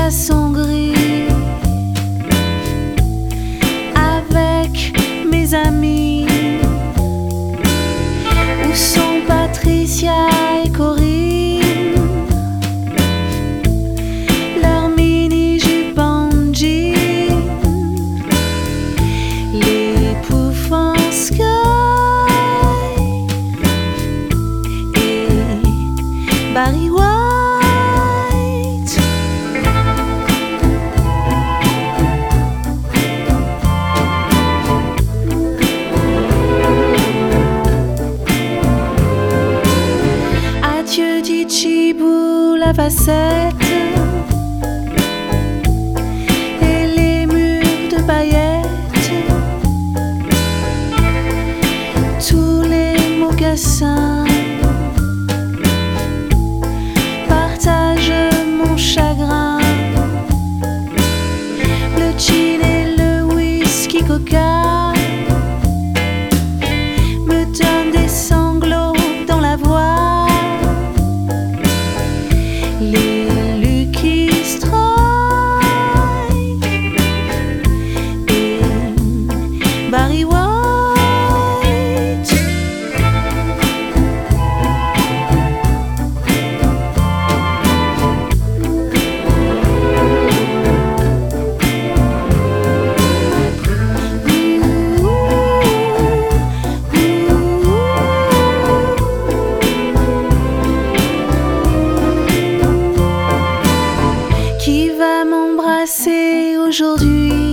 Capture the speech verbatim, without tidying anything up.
façon gris avec mes amis. Où sont Patricia et Corinne? Leur mini-jupe en jean, les poufs en sky et Barry White. Adieu dit Chibou la facette et les murs de paillettes, tous les mocassins partagent mon chagrin. Le gin et le whisky coca me donnent des sanglots dans la voix. Les Lucky Strike et Barry White. Qui va m'embrasser aujourd'hui?